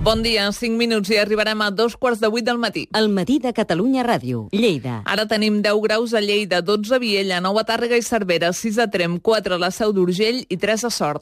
Bon dia, 5 minuts i arribarem a 7:45 del matí. El matí de Catalunya Ràdio, Lleida. Ara tenim 10 graus a Lleida, 12 a Viella, 9 a Tàrrega i Cervera, 6 a Tremp, 4 a la Seu d'Urgell i 3 a Sort.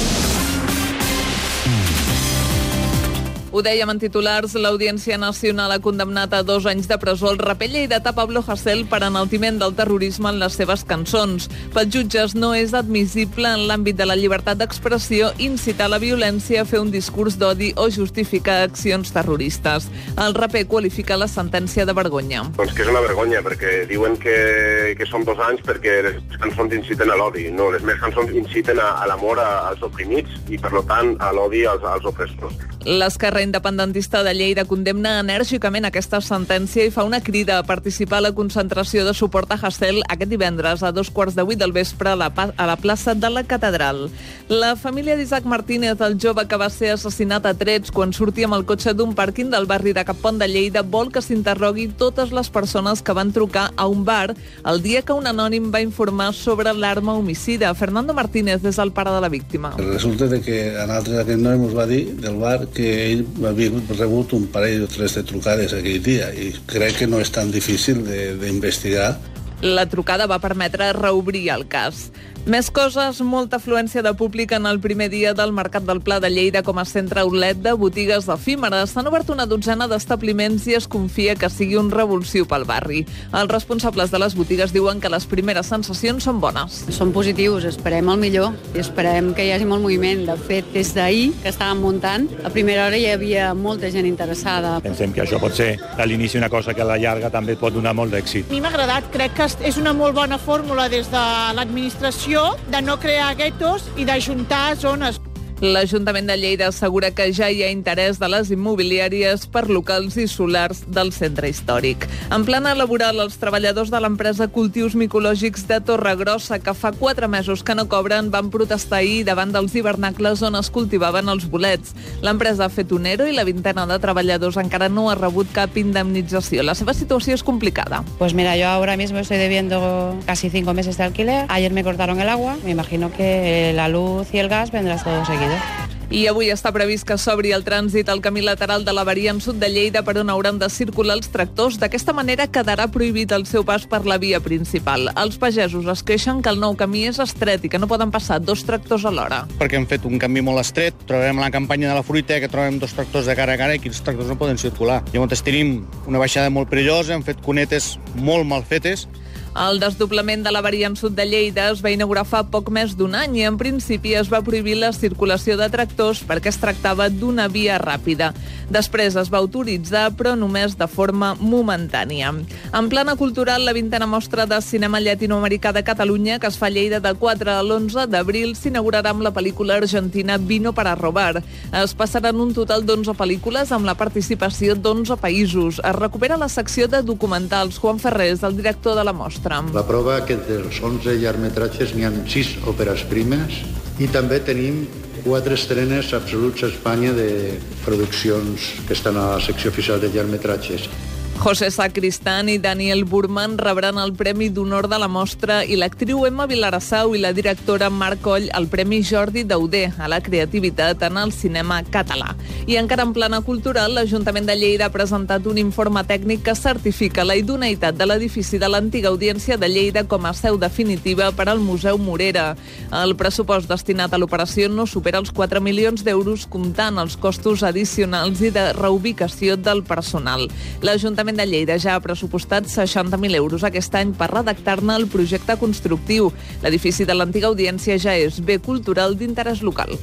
Ho dèiem en titulars, l'Audiència Nacional ha condemnat a 2 anys de presó el raper lleidatà Pablo Hasél per enaltiment del terrorisme en les seves cançons. Pels jutges no és admissible en l'àmbit de la llibertat d'expressió incitar la violència, fer un discurs d'odi o justificar accions terroristes. El raper qualifica la sentència de vergonya. Doncs que és una vergonya, perquè diuen que són 2 anys perquè les cançons inciten a l'odi. No, les meves cançons inciten a l'amor als oprimits i, per tant, a l'odi als opressors. L'Esquerra Independentista de Lleida condemna enèrgicament aquesta sentència i fa una crida a participar a la concentració de suport a Hasél aquest divendres a 7:15 del vespre a la plaça de la Catedral. La família d'Isaac Martínez, el jove que va ser assassinat a trets quan sortia amb el cotxe d'un pàrquing del barri de Cappont de Lleida, vol que s'interrogui totes les persones que van trucar a un bar el dia que un anònim va informar sobre l'arma homicida. Fernando Martínez és el pare de la víctima. Resulta que a nosaltres aquest noi ens va dir del bar que ell havia rebut un parell o 3 de trucades aquell dia i crec que no és tan difícil d'investigar. La trucada va permetre reobrir el cas. Més coses, molta afluència de públic en el primer dia del Mercat del Pla de Lleida com a centre outlet de botigues efímeres. S'han obert una dotzena d'establiments i es confia que sigui un revulsiu pel barri. Els responsables de les botigues diuen que les primeres sensacions són bones. Són positius, esperem el millor i esperem que hi hagi molt moviment. De fet, des d'ahir que estàvem muntant, a primera hora hi havia molta gent interessada. Pensem que això pot ser a l'inici una cosa que a la llarga també pot donar molt d'èxit. A mi m'ha agradat, crec que és una molt bona fórmula des de l'administració de no crear guetos i d'ajuntar zones. L'Ajuntament de Lleida assegura que ja hi ha interès de les immobiliàries per locals i solars del centre històric. En plana laboral, els treballadors de l'empresa Cultius Micològics de Torregrossa, que fa 4 mesos que no cobren, van protestar ahir davant dels hivernacles on es cultivaven els bolets. L'empresa ha fet un ERO i la vintena de treballadors encara no ha rebut cap indemnització. La seva situació és complicada. Pues mira, yo ahora mismo estoy debiendo casi 5 meses de alquiler. Ayer me cortaron el agua. Me imagino que la luz y el gas vendrán todo seguido. I avui està previst que s'obri el trànsit al camí lateral de la variant sud de Lleida per on hauran de circular els tractors. D'aquesta manera quedarà prohibit el seu pas per la via principal. Els pagesos es queixen que el nou camí és estret i que no poden passar 2 tractors alhora. Perquè hem fet un camí molt estret, trobem la campanya de la fruita que trobem 2 tractors de cara a cara i que els tractors no poden circular. Llavors tenim una baixada molt perillosa, hem fet cunetes molt mal fetes. El desdoblament de la variant sud de Lleida es va inaugurar fa poc més d'1 any i en principi es va prohibir la circulació de tractors perquè es tractava d'una via ràpida. Després es va autoritzar, però només de forma momentània. En plana cultural, la 20a mostra de cinema llatinoamericà de Catalunya, que es fa a Lleida del 4 a l'11 d'abril, s'inaugurarà amb la pel·lícula argentina Vino para robar. Es passaran un total d'11 pel·lícules amb la participació d'11 països. Es recupera la secció de documentals. Juan Ferrer és el director de la mostra. La prova que dels 11 llargmetratges n'hi ha 6 òperes primes i també tenim 4 estrenes absoluts a Espanya de produccions que estan a la secció oficial de llargmetratges. José Sacristán i Daniel Burman rebran el Premi d'Honor de la mostra i l'actriu Emma Vilarassau i la directora Marc Coll el Premi Jordi Dauder a la creativitat en el cinema català. I encara en plana cultural, l'Ajuntament de Lleida ha presentat un informe tècnic que certifica la idoneïtat de l'edifici de l'antiga Audiència de Lleida com a seu definitiva per al Museu Morera. El pressupost destinat a l'operació no supera els 4 milions d'euros, comptant els costos addicionals i de reubicació del personal. L'Ajuntament de Lleida ja ha pressupostat 60.000 euros aquest any per redactar-ne el projecte constructiu. L'edifici de l'antiga Audiència ja és bé cultural d'interès local.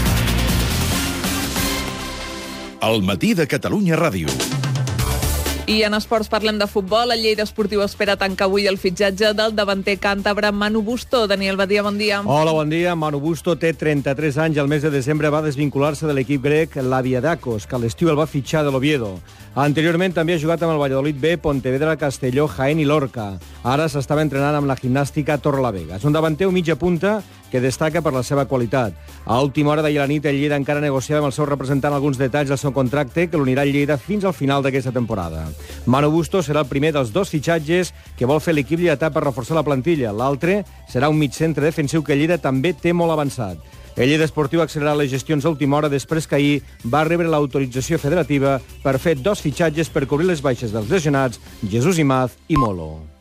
El matí de Catalunya Ràdio. I en esports parlem de futbol. El Lleida Esportiu espera tancar avui el fitxatge del davanter càntabre Manu Busto. Daniel Badia, bon dia. Hola, bon dia. Manu Busto té 33 anys i el mes de desembre va desvincular-se de l'equip grec l'Aviadakos, que a l'estiu el va fitxar de l'Oviedo. Anteriorment també ha jugat amb el Valladolid B, Pontevedra, Castelló, Jaén i Lorca. Ara s'estava entrenant amb la Gimnàstica Torrelavega. És un davanter mitja punta que destaca per la seva qualitat. A última hora d'ahir a la nit, el Lleida encara negociava amb el seu representant alguns detalls del seu contracte que l'unirà al Lleida fins al final d'aquesta temporada. Manu Busto serà el primer dels 2 fitxatges que vol fer l'equip lleidatà per reforçar la plantilla. L'altre serà un mig centre defensiu que el Lleida també té molt avançat. El Lleida Esportiu ha accelerat les gestions a última hora després que ahir va rebre l'autorització federativa per fer 2 fitxatges per cobrir les baixes dels lesionats Jesús Imaz i Molo.